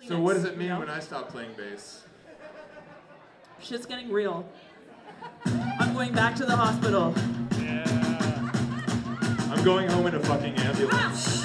So what does it mean when I stop playing bass? Shit's getting real. I'm going back to the hospital. Yeah. I'm going home in a fucking ambulance.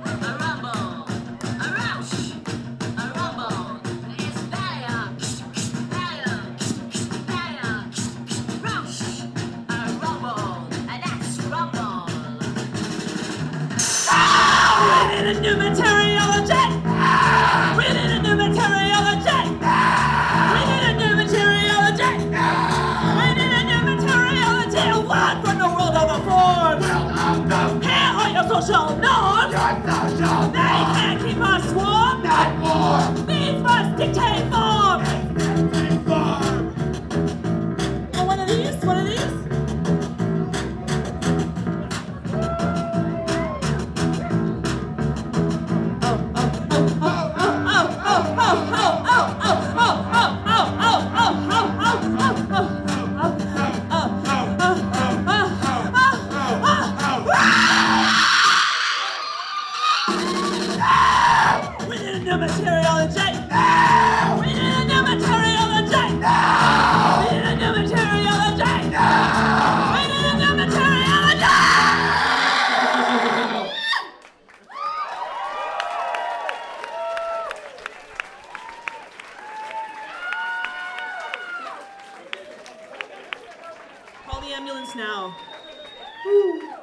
We need a new materiology! We need a new materiology! We need a new materiology! We need a new materiology! A word from the world of the form! Here are your social norms! They can't keep us warm! Not warm! These must dictate form! Oh, one of these? One of these? We need a new materiology! We need a new materiology! We need a new materiology! We need a new materiology! Call the ambulance now. Woo.